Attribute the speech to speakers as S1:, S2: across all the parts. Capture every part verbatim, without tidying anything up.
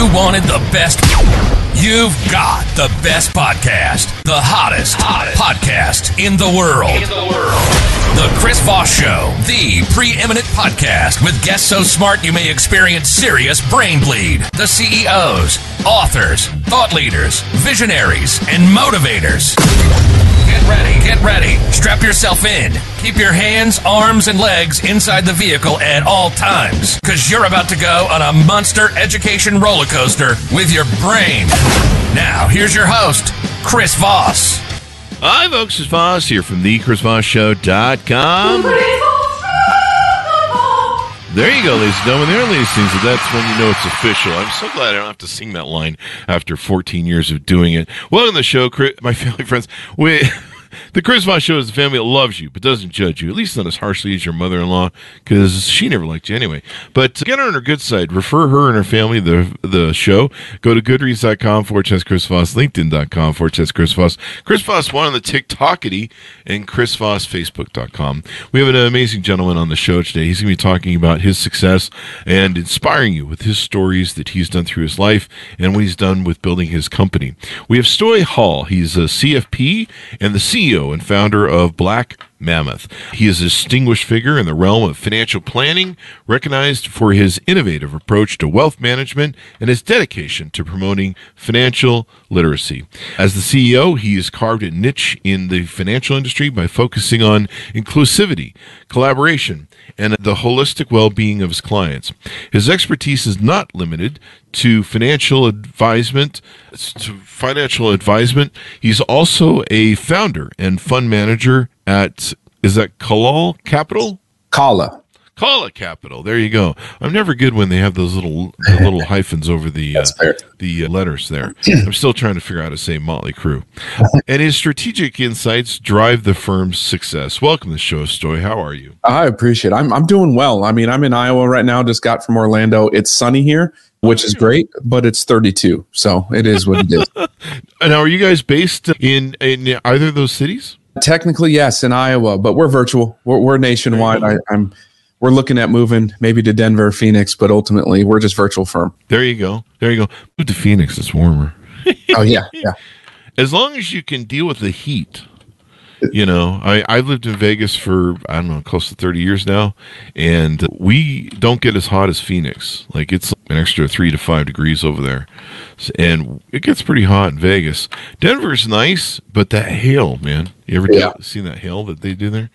S1: you wanted the best, you've got the best podcast, the hottest, hottest podcast in the world. In the world. The Chris Voss Show, the preeminent podcast with guests so smart you may experience serious brain bleed. The C E Os, authors, thought leaders, visionaries, and motivators. Get ready, get ready. Strap yourself in. Keep your hands, arms, and legs inside the vehicle at all times, because you're about to go on a monster education roller coaster with your brain. Now, here's your host, Chris Voss.
S2: Hi, folks. It's Voss here from the chris voss show dot com. There you go, ladies and gentlemen. There are these things, and that's when you know it's official. I'm so glad I don't have to sing that line after fourteen years of doing it. Welcome to the show, Chris, my family friends. We... The Chris Voss Show is the family that loves you, but doesn't judge you, at least not as harshly as your mother-in-law, because she never liked you anyway. But get her on her good side. Refer her and her family the the show. Go to goodreads.com forward slash Chris Voss, LinkedIn.com forward slash Chris Voss, Chris Voss one on the TikTokity, and Chris Voss Facebook dot com. We have an amazing gentleman on the show today. He's going to be talking about his success and inspiring you with his stories that he's done through his life and what he's done with building his company. We have Stoy Hall. He's a C F P and the C E O and founder of Black Mammoth. He is a distinguished figure in the realm of financial planning, recognized for his innovative approach to wealth management and his dedication to promoting financial literacy. As the C E O, he has carved a niche in the financial industry by focusing on inclusivity, collaboration, and the holistic well-being of his clients. His expertise is not limited to financial advisement. To financial advisement. He's also a founder and fund manager at, is that Kalal Capital?
S3: Kala.
S2: Kala Capital. There you go. I'm never good when they have those little the little hyphens over the uh, the uh, letters there. I'm still trying to figure out how to say Motley Crue. And his strategic insights drive the firm's success. Welcome to the show, Stoy. How are you?
S3: I appreciate it. I'm I'm doing well. I mean, I'm in Iowa right now. Just got from Orlando. It's sunny here, which is great, but it's thirty-two, so it is what it is.
S2: Now, are you guys based in in either of those cities?
S3: Technically, yes, in Iowa, but we're virtual. We're, we're nationwide. I, I'm. We're looking at moving maybe to Denver, Phoenix, but ultimately we're just virtual firm.
S2: There you go. There you go. Move to Phoenix. It's warmer.
S3: Oh yeah, yeah.
S2: As long as you can deal with the heat. You know, I, I've lived in Vegas for, I don't know, close to thirty years now, and we don't get as hot as Phoenix. Like, it's an extra three to five degrees over there, and it gets pretty hot in Vegas. Denver's nice, but that hail, man. You ever yeah. seen that hail that they do there?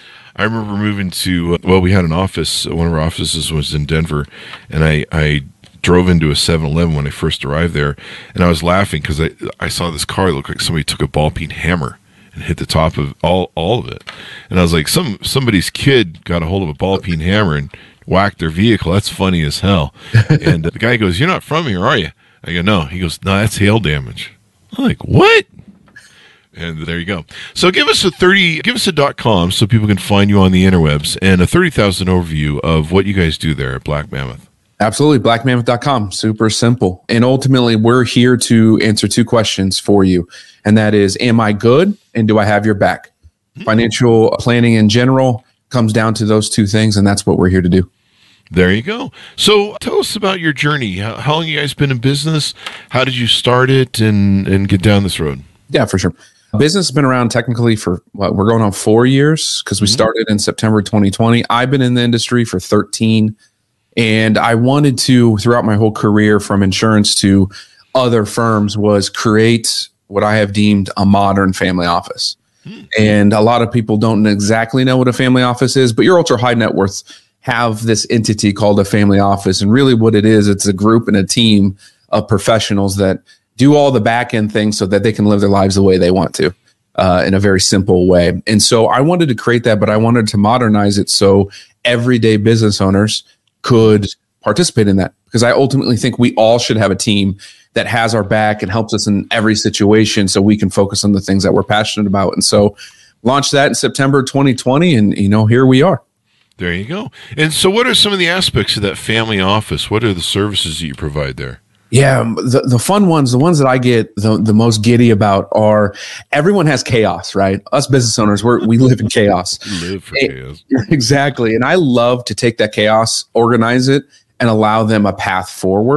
S2: I remember moving to, uh, well, we had an office, one of our offices was in Denver, and I, I drove into a seven eleven when I first arrived there, and I was laughing because I, I saw this car look like somebody took a ball-peen hammer and hit the top of all all of it. And I was like, some somebody's kid got a hold of a ball-peen hammer and whacked their vehicle. That's funny as hell. And the guy goes, "You're not from here, are you?" I go, "No." He goes, "No, that's hail damage." I'm like, "What?" And there you go. So give us a thirty, give us a dot com so people can find you on the interwebs, and a thirty thousand overview of what you guys do there at Black Mammoth.
S3: Absolutely. black mammoth dot com. Super simple. And ultimately, we're here to answer two questions for you. And that is, am I good? And do I have your back? Mm-hmm. Financial planning in general comes down to those two things. And that's what we're here to do.
S2: There you go. So tell us about your journey. How, how long have you guys been in business? How did you start it and, and get down this road?
S3: Yeah, for sure. Business has been around technically for, what, we're going on four years because we mm-hmm. started in September twenty twenty. I've been in the industry for thirteen. And I wanted to, throughout my whole career from insurance to other firms, was create what I have deemed a modern family office. Mm-hmm. And a lot of people don't exactly know what a family office is, but your ultra high net worth have this entity called a family office. And really what it is, it's a group and a team of professionals that do all the back end things so that they can live their lives the way they want to uh, in a very simple way. And so I wanted to create that, but I wanted to modernize it so everyday business owners could participate in that, because I ultimately think we all should have a team that has our back and helps us in every situation so we can focus on the things that we're passionate about. And so launched that in September twenty twenty, and you know, here we are.
S2: There you go. And so what are some of the aspects of that family office? What are the services that you provide there?
S3: Yeah, the, the fun ones, the ones that I get the, the most giddy about are, everyone has chaos, right? Us business owners, we're, we live in chaos.
S2: We live for
S3: it,
S2: chaos.
S3: Exactly. And I love to take that chaos, organize it, and allow them a path forward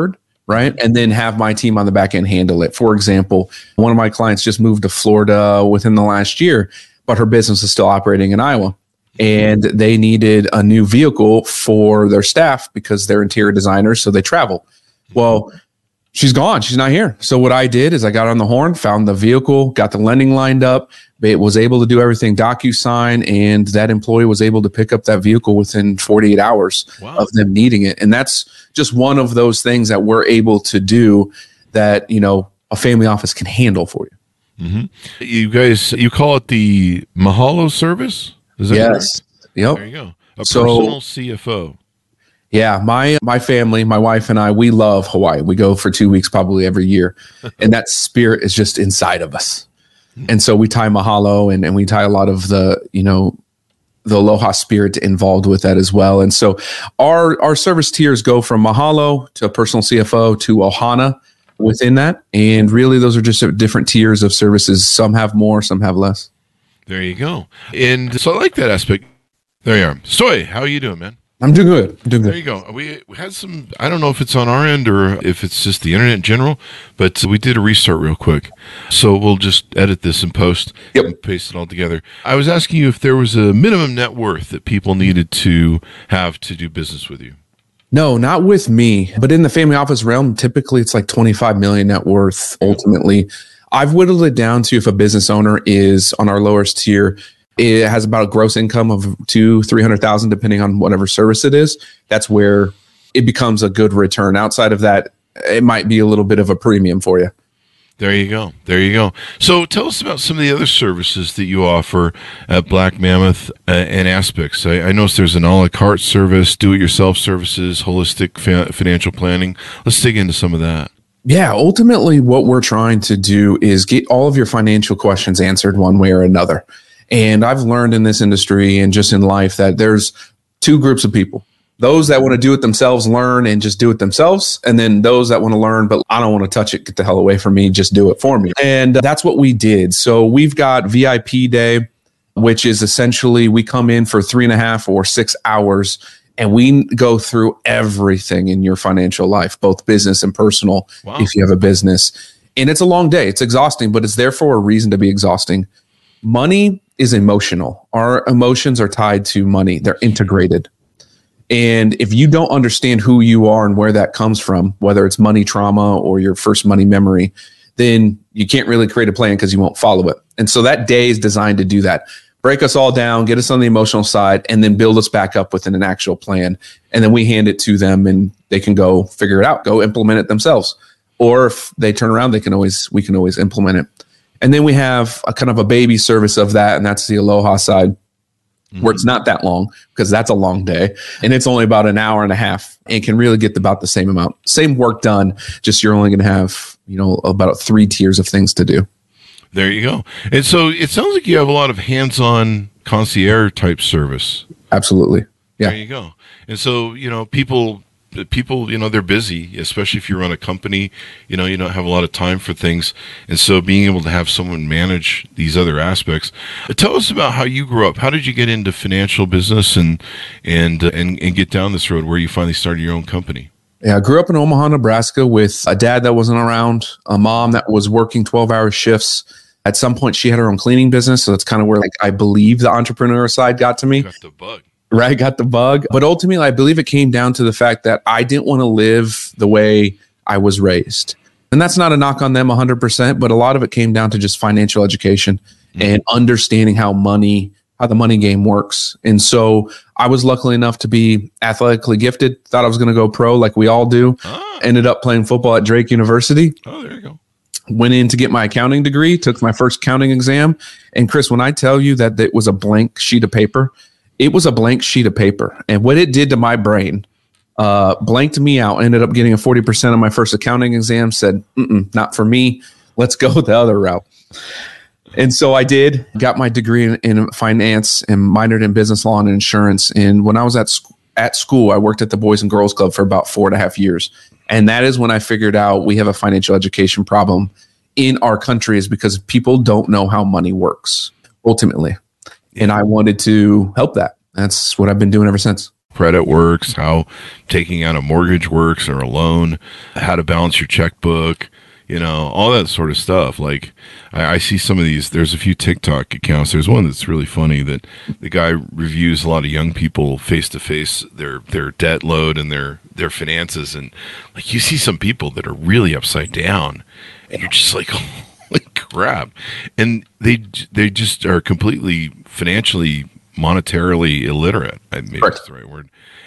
S3: right? And then have my team on the back end handle it. For example, one of my clients just moved to Florida within the last year, but her business is still operating in Iowa. And they needed a new vehicle for their staff because they're interior designers, so they travel. Well, she's gone. She's not here. So what I did is I got on the horn, found the vehicle, got the lending lined up. It was able to do everything DocuSign, and that employee was able to pick up that vehicle within forty-eight hours wow. of them needing it. And that's just one of those things that we're able to do that, you know, a family office can handle for you.
S2: Mm-hmm. You guys, you call it the Mahalo service? Is that
S3: yes.
S2: Correct?
S3: Yep.
S2: There you go. A
S3: so,
S2: personal C F O.
S3: Yeah, my my family, my wife and I, we love Hawaii. We go for two weeks probably every year. And that spirit is just inside of us. And so we tie Mahalo and, and we tie a lot of the, you know, the Aloha spirit involved with that as well. And so our our service tiers go from Mahalo to a personal C F O to Ohana within that. And really those are just different tiers of services. Some have more, some have less.
S2: There you go. And so I like that aspect. There you are. Stoy, how are you doing, man?
S3: I'm doing good. I'm doing good.
S2: There you go. We had some, I don't know if it's on our end or if it's just the internet in general, but we did a restart real quick. So we'll just edit this and post yep. and paste it all together. I was asking you if there was a minimum net worth that people needed to have to do business with you.
S3: No, not with me, but in the family office realm, typically it's like twenty-five million net worth ultimately. I've whittled it down to if a business owner is on our lowest tier, it has about a gross income of two, three hundred thousand, depending on whatever service it is. That's where it becomes a good return. Outside of that, it might be a little bit of a premium for you.
S2: There you go. There you go. So tell us about some of the other services that you offer at Black Mammoth uh, and aspects. I, I noticed there's an a la carte service, do-it-yourself services, holistic fa- financial planning. Let's dig into some of that.
S3: Yeah, ultimately what we're trying to do is get all of your financial questions answered one way or another. And I've learned in this industry and just in life that there's two groups of people. Those that want to do it themselves, learn and just do it themselves. And then those that want to learn, but I don't want to touch it, get the hell away from me, just do it for me. And that's what we did. So we've got V I P Day, which is essentially we come in for three and a half or six hours and we go through everything in your financial life, both business and personal, wow. if you have a business. And it's a long day. It's exhausting, but it's there for a reason to be exhausting. Money is emotional. Our emotions are tied to money. They're integrated. And if you don't understand who you are and where that comes from, whether it's money trauma or your first money memory, then you can't really create a plan because you won't follow it. And so that day is designed to do that. Break us all down, get us on the emotional side, and then build us back up within an actual plan. And then we hand it to them and they can go figure it out, go implement it themselves. Or if they turn around, they can always, we can always implement it. And then we have a kind of a baby service of that, and that's the Aloha side, mm-hmm. where it's not that long because that's a long day. And it's only about an hour and a half and can really get about the same amount. Same work done, just you're only going to have, you know, about three tiers of things to do.
S2: There you go. And so it sounds like you have a lot of hands-on concierge type service.
S3: Absolutely. Yeah.
S2: There you go. And so, you know, people... People, you know, they're busy, especially if you run a company, you know, you don't have a lot of time for things. And so being able to have someone manage these other aspects. Tell us about how you grew up. How did you get into financial business and and uh, and, and get down this road where you finally started your own company?
S3: Yeah, I grew up in Omaha, Nebraska with a dad that wasn't around, a mom that was working twelve-hour shifts. At some point, she had her own cleaning business. So that's kind of where, like, I believe the entrepreneur side got to me.
S2: Got the bug.
S3: Right, got the bug. But ultimately, I believe it came down to the fact that I didn't want to live the way I was raised. And that's not a knock on them one hundred percent, but a lot of it came down to just financial education mm-hmm. and understanding how money, how the money game works. And so I was lucky enough to be athletically gifted, thought I was going to go pro like we all do. Ah. Ended up playing football at Drake University.
S2: Oh, there you go.
S3: Went in to get my accounting degree, took my first accounting exam. And Chris, when I tell you that it was a blank sheet of paper, it was a blank sheet of paper. And what it did to my brain, uh, blanked me out. Ended up getting a forty percent on my first accounting exam, said, Mm-mm, not for me. Let's go the other route. And so I did, got my degree in, in finance and minored in business law and insurance. And when I was at, sc- at school, I worked at the Boys and Girls Club for about four and a half years. And that is when I figured out we have a financial education problem in our country is because people don't know how money works, ultimately. And I wanted to help that. That's what I've been doing ever since.
S2: credit works, how taking out a mortgage works or a loan, how to balance your checkbook, you know, all that sort of stuff. Like I, I see some of these, there's a few TikTok accounts. There's one that's really funny that the guy reviews a lot of young people face to face, their, their debt load and their, their finances. And like, you see some people that are really upside down and you're just like, holy crap. And they, they just are completely financially, monetarily illiterate. Maybe that's the right word.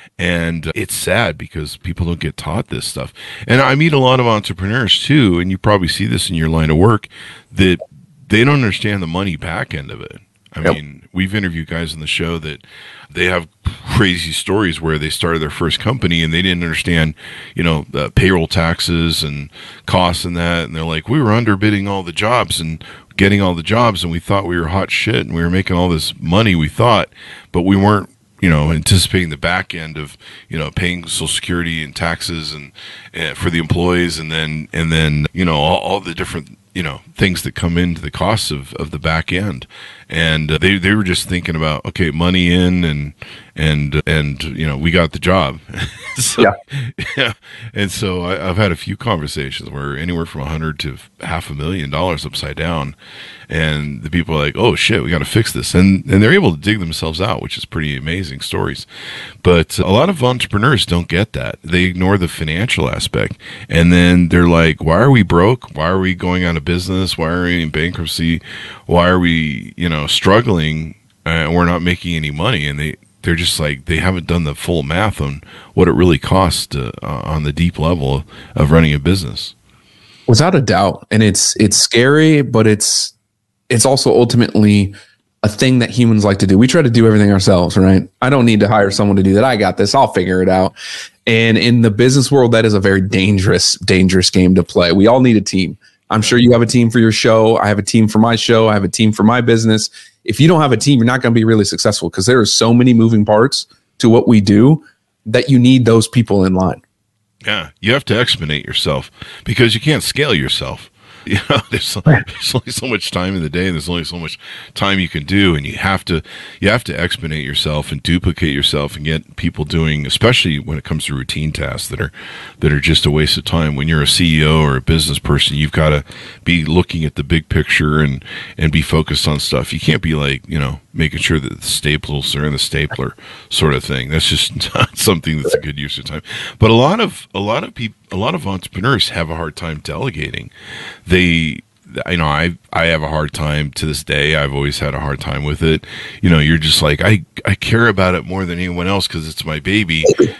S2: And it's sad because people don't get taught this stuff. And I meet a lot of entrepreneurs too, and you probably see this in your line of work, that they don't understand the money back end of it. I yep. mean, we've interviewed guys on the show that they have crazy stories where they started their first company and they didn't understand, you know, the payroll taxes and costs and that. And they're like, we were underbidding all the jobs and getting all the jobs, and we thought we were hot shit and we were making all this money, we thought, but we weren't, you know, anticipating the back end of, you know, paying Social Security and taxes and uh, for the employees, and then and then you know all, all the different, you know, things that come into the costs of, of the back end. And uh, they they were just thinking about, okay, money in and and and you know, we got the job. so, yeah. yeah. And so I, I've had a few conversations where anywhere from a hundred to half a million dollars upside down, and the people are like, oh shit, we got to fix this, and and they're able to dig themselves out, which is pretty amazing stories. But a lot of entrepreneurs don't get that. They ignore the financial aspect, and then they're like, why are we broke? Why are we going out of business? Why are we in bankruptcy? Why are we, you know, struggling? Uh, we're not making any money. And they, they're just like, they haven't done the full math on what it really costs to, uh, on the deep level of running a business.
S3: Without a doubt. And it's, it's scary, but it's, it's also ultimately a thing that humans like to do. We try to do everything ourselves, right? I don't need to hire someone to do that. I got this. I'll figure it out. And in the business world, that is a very dangerous, dangerous game to play. We all need a team. I'm sure you have a team for your show. I have a team for my show. I have a team for my business. If you don't have a team, you're not going to be really successful, because there are so many moving parts to what we do that you need those people in line.
S2: Yeah, you have to exponent yourself, because you can't scale yourself. You know, there's, there's only so much time in the day, and there's only so much time you can do, and you have to you have to exponent yourself and duplicate yourself and get people doing, especially when it comes to routine tasks that are that are just a waste of time. When you're a C E O or a business person, you've got to be looking at the big picture and and be focused on stuff. You can't be like, you know, making sure that the staples are in the stapler sort of thing. That's just not something that's a good use of time. But a lot of a lot of people, a lot of entrepreneurs have a hard time delegating. They, you know, I I have a hard time to this day. I've always had a hard time with it. You know, you're just like, I, I care about it more than anyone else because it's my baby,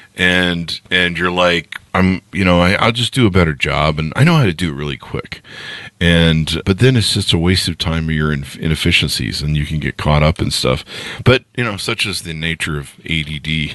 S2: and and you're like, I'm, you know, I, I'll just do a better job, and I know how to do it really quick. And but then it's just a waste of time of your inefficiencies, and you can get caught up in stuff. But you know, such is the nature of A D D,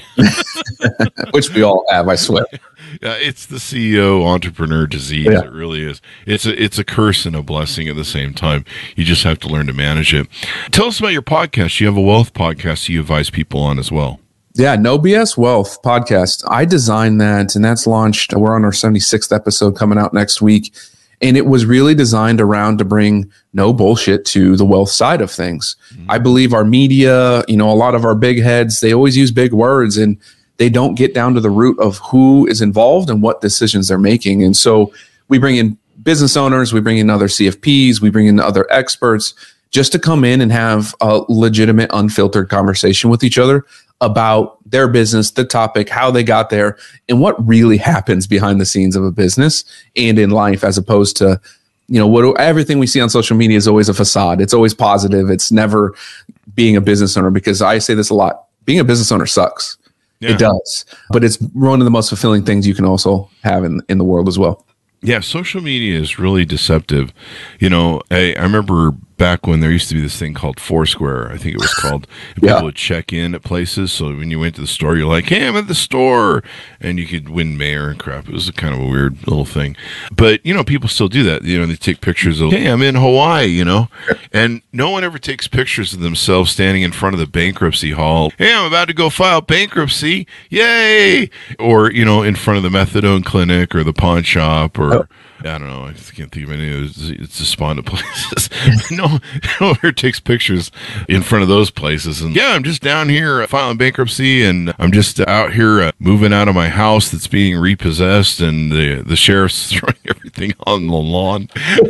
S3: which we all have, I swear.
S2: Yeah, it's the C E O entrepreneur disease. Yeah. It really is. It's a it's a curse and a blessing at the same time. You just have to learn to manage it. Tell us about your podcast. You have a wealth podcast you advise people on as well.
S3: Yeah, No B S Wealth podcast. I designed that, and that's launched. We're on our seventy-sixth episode coming out next week. And it was really designed around to bring no bullshit to the wealth side of things. Mm-hmm. I believe our media, you know, a lot of our big heads, they always use big words, and they don't get down to the root of who is involved and what decisions they're making. And so we bring in business owners, we bring in other C F Ps, we bring in other experts just to come in and have a legitimate, unfiltered conversation with each other about their business, the topic, how they got there, and what really happens behind the scenes of a business and in life, as opposed to, you know, what everything we see on social media is always a facade. It's always positive. It's never being a business owner, because I say this a lot. Being a business owner sucks. Yeah. It does. But it's one of the most fulfilling things you can also have in, in the world as well.
S2: Yeah, social media is really deceptive. You know, I, I remember back when there used to be this thing called Foursquare, I think it was called. And yeah. People would check in at places. So when you went to the store, you're like, hey, I'm at the store. And you could win mayor and crap. It was a kind of a weird little thing. But, you know, people still do that. You know, they take pictures of, hey, I'm in Hawaii, you know. And no one ever takes pictures of themselves standing in front of the bankruptcy hall. Hey, I'm about to go file bankruptcy. Yay! Or, you know, in front of the methadone clinic or the pawn shop or... Oh. I don't know. I just can't think of any of those. It's despondent places. no, nowhere takes pictures in front of those places. And yeah, I'm just down here filing bankruptcy, and I'm just out here uh, moving out of my house that's being repossessed, and the the sheriff's throwing everything on the lawn.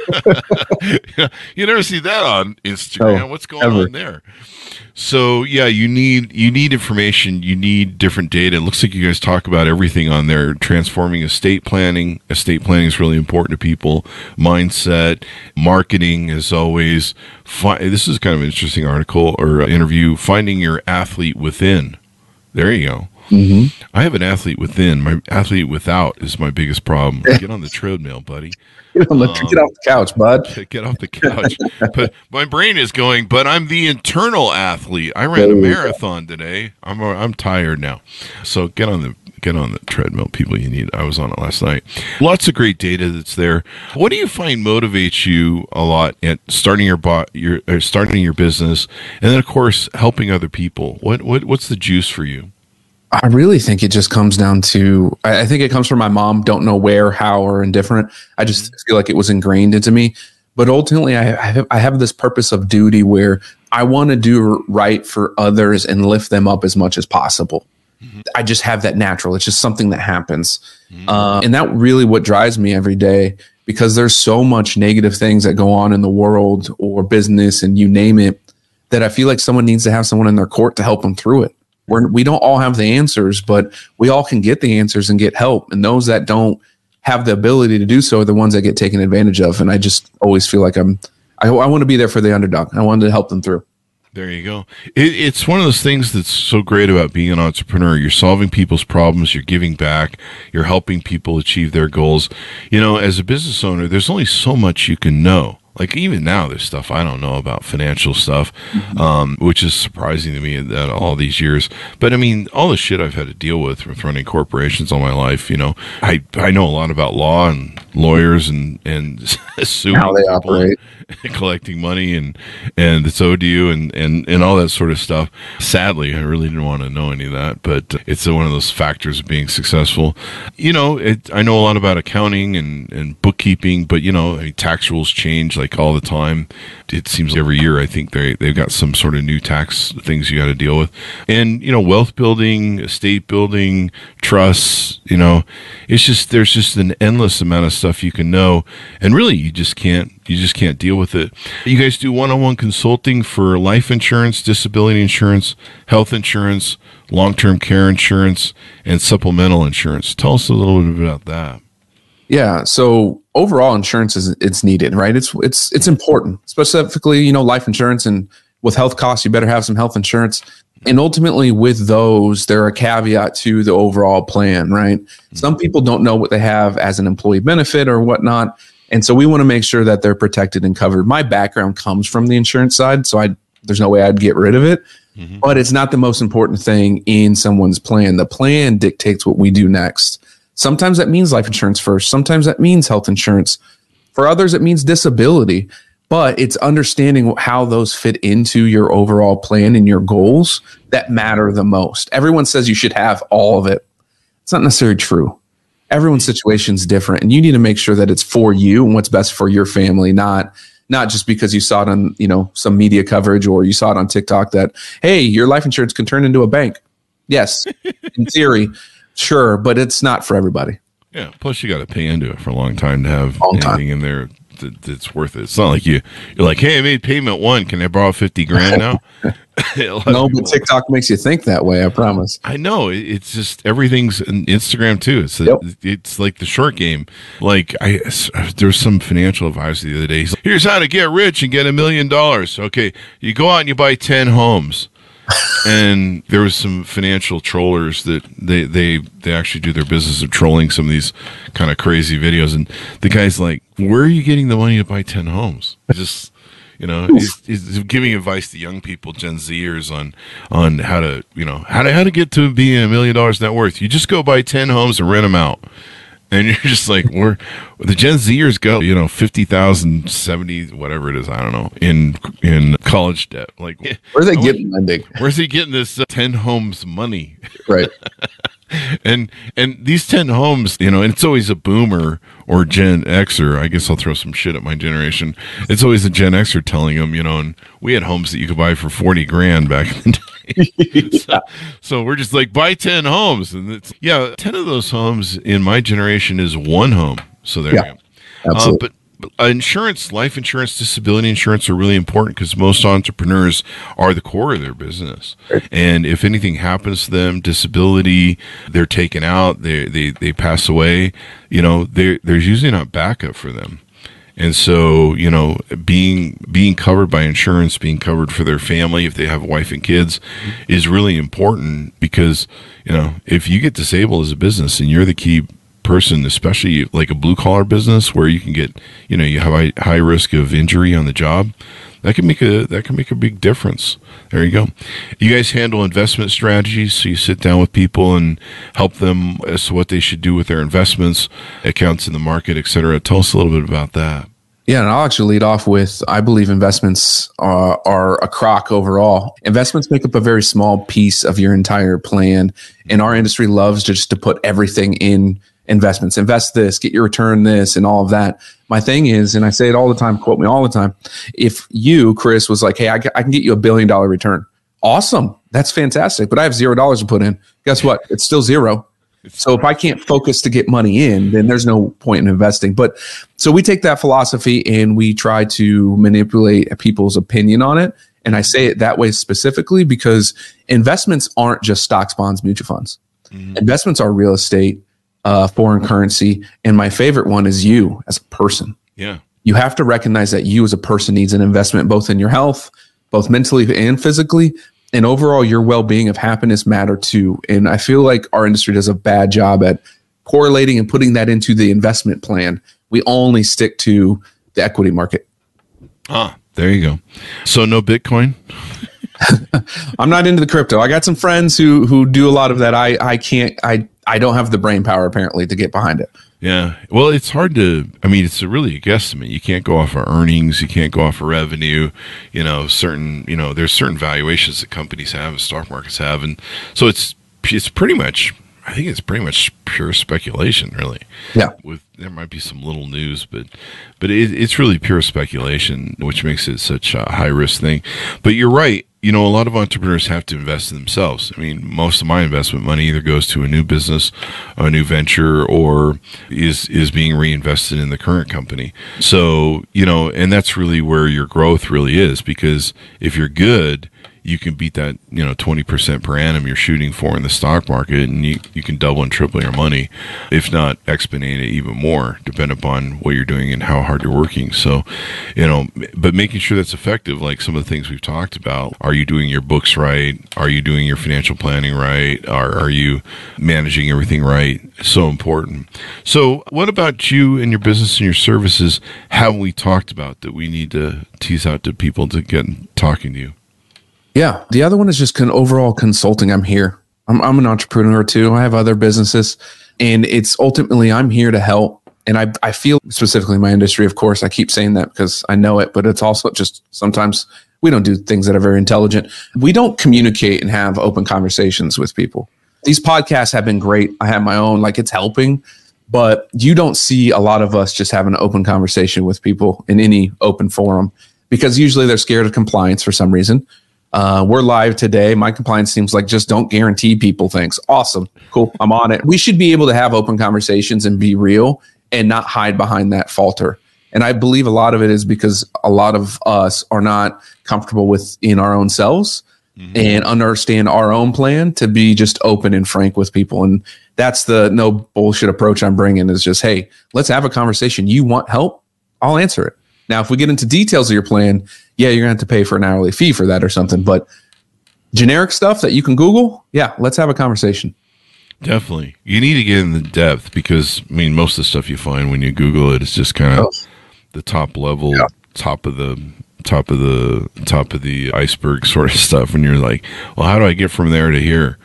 S2: You never see that on Instagram.
S3: Oh,
S2: What's going
S3: ever.
S2: on there? So yeah, you need you need information. You need different data. It looks like you guys talk about everything on there. Transforming estate planning. Estate planning is really important to people. Mindset, marketing, as always. Fi- this is kind of an interesting article or interview. Finding your athlete within. There you go.
S3: Mm-hmm.
S2: I have an athlete within. My athlete without is my biggest problem. Get on the treadmill, buddy.
S3: Get, on the, um, get off the couch, bud.
S2: Get off the couch. But my brain is going, but I'm the internal athlete. I ran a marathon today. I'm I'm tired now. So get on the get on the treadmill, people. You need. I was on it last night. Lots of great data that's there. What do you find motivates you a lot at starting your bo- your uh, starting your business, and then of course helping other people? What what what's the juice for you?
S3: I really think it just comes down to, I think it comes from my mom, don't know where, how, or indifferent. I just feel like it was ingrained into me. But ultimately, I have, I have this purpose of duty where I want to do right for others and lift them up as much as possible. Mm-hmm. I just have that natural. It's just something that happens. Mm-hmm. Uh, and that really what drives me every day, because there's so much negative things that go on in the world or business and you name it, that I feel like someone needs to have someone in their court to help them through it. We're, we don't all have the answers, but we all can get the answers and get help. And those that don't have the ability to do so are the ones that get taken advantage of. And I just always feel like I'm, I, I want to be there for the underdog. I wanted to help them through.
S2: There you go. It, it's one of those things that's so great about being an entrepreneur. You're solving people's problems. You're giving back. You're helping people achieve their goals. You know, as a business owner, there's only so much you can know. Like even now, there's stuff I don't know about financial stuff, um, which is surprising to me that all these years. But I mean, all the shit I've had to deal with with running corporations all my life, you know, I, I know a lot about law and lawyers and, and suing
S3: how they operate,
S2: and collecting money and, and it's owed to you and, and, and all that sort of stuff. Sadly, I really didn't want to know any of that, but it's one of those factors of being successful. You know, it, I know a lot about accounting and, and bookkeeping, but you know, I mean, tax rules change like all the time. It seems every year I think they they've got some sort of new tax things you got to deal with. And you know, wealth building, estate building, trusts, you know, it's just there's just an endless amount of stuff you can know, and really you just can't you just can't deal with it. You guys do one-on-one consulting for life insurance, disability insurance, health insurance, long-term care insurance, and supplemental insurance. Tell us a little bit about that.
S3: Yeah. So overall insurance is it's needed, right? It's it's it's important, specifically, you know, life insurance, and with health costs, you better have some health insurance. And ultimately with those, there are a caveat to the overall plan, right? Mm-hmm. Some people don't know what they have as an employee benefit or whatnot. And so we want to make sure that they're protected and covered. My background comes from the insurance side, so I there's no way I'd get rid of it. Mm-hmm. But it's not the most important thing in someone's plan. The plan dictates what we do next. Sometimes that means life insurance first. Sometimes that means health insurance. For others, it means disability. But it's understanding how those fit into your overall plan and your goals that matter the most. Everyone says you should have all of it. It's not necessarily true. Everyone's situation is different, and you need to make sure that it's for you and what's best for your family, not not just because you saw it on, you know, some media coverage or you saw it on TikTok that, hey, your life insurance can turn into a bank. Yes, in theory. Sure, but it's not for everybody.
S2: Yeah. Plus, you got to pay into it for a long time to have
S3: long
S2: anything
S3: time.
S2: in there that, that's worth it. It's not like you you're like, hey, I made payment one. Can I borrow fifty grand now?
S3: No, but TikTok makes you think that way. I promise.
S2: I know. It's just everything's in Instagram too. It's a,
S3: yep.
S2: it's like the short game. Like I, there was some financial advisor the other day. He's like, here's how to get rich and get a million dollars. Okay, you go out and you buy ten homes. And there was some financial trollers that they, they, they actually do their business of trolling some of these kind of crazy videos. And the guy's like, where are you getting the money to buy ten homes? Just, you know, he's, he's giving advice to young people, Gen Zers, on on how to, you know, how to how to get to be a million dollars net worth. You just go buy ten homes and rent them out. And you're just like, where the Gen Zers go, you know, fifty thousand, seventy, whatever it is, I don't know, in in college debt. Like,
S3: where are they getting lending?
S2: Where's he getting this uh, ten homes money?
S3: Right.
S2: and and these ten homes, you know, and it's always a boomer or Gen Xer. I guess I'll throw some shit at my generation. It's always a Gen Xer telling them, you know, and we had homes that you could buy for forty grand back in the day.
S3: yeah.
S2: so, so we're just like, buy ten homes. And it's, yeah, ten of those homes in my generation is one home. So there
S3: yeah,
S2: you go.
S3: Absolutely.
S2: Uh, but, but insurance, life insurance, disability insurance are really important because most entrepreneurs are the core of their business.
S3: Right.
S2: And if anything happens to them, disability, they're taken out, they they, they pass away, you know, there's usually not backup for them. And so, you know, being being covered by insurance, being covered for their family, if they have a wife and kids, is really important because, you know, if you get disabled as a business and you're the key person, especially like a blue collar business where you can get, you know, you have a high risk of injury on the job, that can make a that can make a big difference. There you go. You guys handle investment strategies, so you sit down with people and help them as to what they should do with their investments, accounts in the market, et cetera. Tell us a little bit about that.
S3: Yeah, and I'll actually lead off with, I believe investments are, are a crock overall. Investments make up a very small piece of your entire plan, and our industry loves just to put everything in investments. Invest this, get your return this, and all of that. My thing is, and I say it all the time, quote me all the time, if you, Chris, was like, hey, I, I can get you a billion dollar return. Awesome. That's fantastic. But I have zero dollars to put in. Guess what? It's still zero. So if I can't focus to get money in, then there's no point in investing. But so we take that philosophy and we try to manipulate people's opinion on it. And I say it that way specifically because investments aren't just stocks, bonds, mutual funds. Mm-hmm. Investments are real estate, uh, foreign currency. And my favorite one is you as a person.
S2: Yeah.
S3: You have to recognize that you as a person needs an investment, both in your health, both mentally and physically. And overall, your well-being of happiness matter too. And I feel like our industry does a bad job at correlating and putting that into the investment plan. We only stick to the equity market.
S2: Ah, there you go. So no Bitcoin?
S3: I'm not into the crypto. I got some friends who who do a lot of that. I I can't. I I don't have the brain power apparently to get behind it.
S2: Yeah. Well, it's hard to, I mean, it's a really a guesstimate. You can't go off of earnings. You can't go off of revenue. You know, certain, you know, there's certain valuations that companies have, stock markets have. And so it's, it's pretty much, I think it's pretty much pure speculation, really.
S3: Yeah.
S2: With, there might be some little news, but, but it, it's really pure speculation, which makes it such a high risk thing. But you're right. You know, a lot of entrepreneurs have to invest in themselves. I mean, most of my investment money either goes to a new business, a new venture, or is is being reinvested in the current company. So, you know, and that's really where your growth really is, because if you're good, you can beat that, you know, twenty percent per annum you're shooting for in the stock market, and you, you can double and triple your money, if not exponent it even more, depending upon what you're doing and how hard you're working. So, you know, but making sure that's effective, like some of the things we've talked about. Are you doing your books right? Are you doing your financial planning right? Are, are you managing everything right? So important. So what about you and your business and your services have we talked about that we need to tease out to people to get talking to you?
S3: Yeah. The other one is just con- overall consulting. I'm here. I'm, I'm an entrepreneur too. I have other businesses, and it's ultimately I'm here to help. And I, I feel specifically in my industry, of course, I keep saying that because I know it, but it's also just sometimes we don't do things that are very intelligent. We don't communicate and have open conversations with people. These podcasts have been great. I have my own, like it's helping, but you don't see a lot of us just have an open conversation with people in any open forum because usually they're scared of compliance for some reason. Uh, we're live today. My compliance seems like just don't guarantee people things. Awesome. Cool. I'm on it. We should be able to have open conversations and be real and not hide behind that falter. And I believe a lot of it is because a lot of us are not comfortable within our own selves mm-hmm. and understand our own plan to be just open and frank with people. And that's the no bullshit approach I'm bringing is just, hey, let's have a conversation. You want help? I'll answer it. Now, if we get into details of your plan, yeah, you're going to have to pay for an hourly fee for that or something. But generic stuff that you can Google, yeah, let's have a conversation.
S2: Definitely. You need to get in the depth because, I mean, most of the stuff you find when you Google it is just kind of oh. the top level, yeah. top of the top of the top of the iceberg sort of stuff. And you're like, well, how do I get from there to here?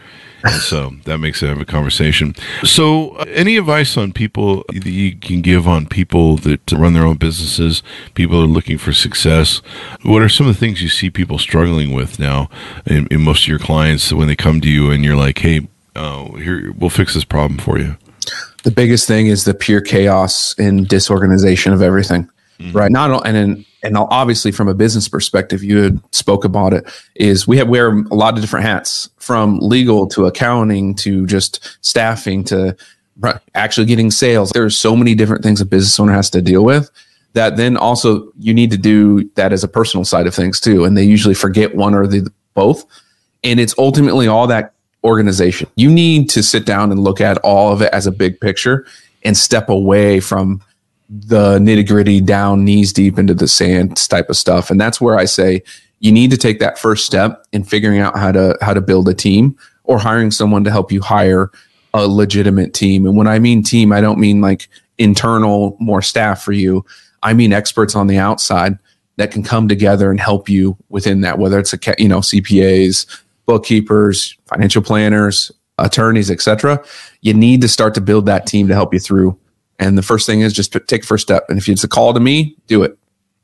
S2: So that makes it have a conversation. So uh, any advice on people that you can give on people that run their own businesses, people are looking for success? What are some of the things you see people struggling with now in, in most of your clients when they come to you and you're like, hey, uh, here, we'll fix this problem for you?
S3: The biggest thing is the pure chaos and disorganization of everything, mm-hmm. right? Not and in, and obviously from a business perspective, you had spoke about it. Is we have wear a lot of different hats, from legal to accounting to just staffing to actually getting sales. There's so many different things a business owner has to deal with. That then also you need to do that as a personal side of things too, and they usually forget one or the both. And it's ultimately all that organization. You need to sit down and look at all of it as a big picture and step away from the nitty gritty down knees deep into the sand type of stuff. And that's where I say you need to take that first step in figuring out how to, how to build a team, or hiring someone to help you hire a legitimate team. And when I mean team, I don't mean like internal, more staff for you. I mean experts on the outside that can come together and help you within that, whether it's a, you know, C P As, bookkeepers, financial planners, attorneys, et cetera. You need to start to build that team to help you through. And the first thing is just to take first step. And if it's a call to me, do it.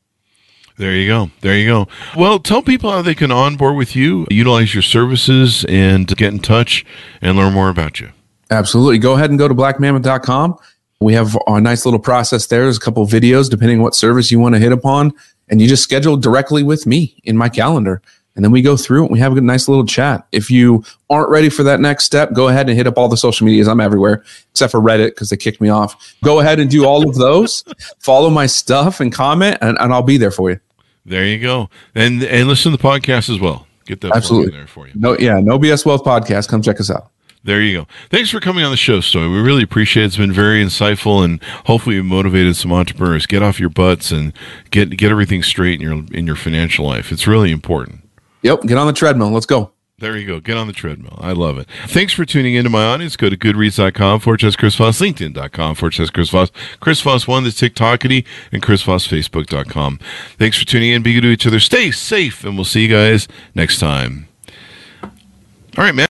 S2: There you go. There you go. Well, tell people how they can onboard with you, utilize your services, and get in touch and learn more about you.
S3: Absolutely. Go ahead and go to black mammoth dot com. We have a nice little process there. There's a couple of videos, depending what service you want to hit upon. And you just schedule directly with me in my calendar. And then we go through it. We have a nice little chat. If you aren't ready for that next step, go ahead and hit up all the social medias. I'm everywhere except for Reddit because they kicked me off. Go ahead and do all of those. Follow my stuff and comment, and, and I'll be there for you.
S2: There you go. And and listen to the podcast as well. Get that
S3: absolutely
S2: in there for you.
S3: No, yeah, No B S Wealth Podcast. Come check us out.
S2: There you go. Thanks for coming on the show, Stoy. We really appreciate it. It's been very insightful, and hopefully you motivated some entrepreneurs. Get off your butts and get get everything straight in your in your financial life. It's really important.
S3: Yep. Get on the treadmill. Let's go.
S2: There you go. Get on the treadmill. I love it. Thanks for tuning into my audience. Go to goodreads.com forward slash Chris Voss, LinkedIn.com forward slash Chris Voss, Chris Voss one, the TikTokity, and Chris Voss Facebook dot com. Thanks for tuning in. Be good to each other. Stay safe, and we'll see you guys next time. All right, man.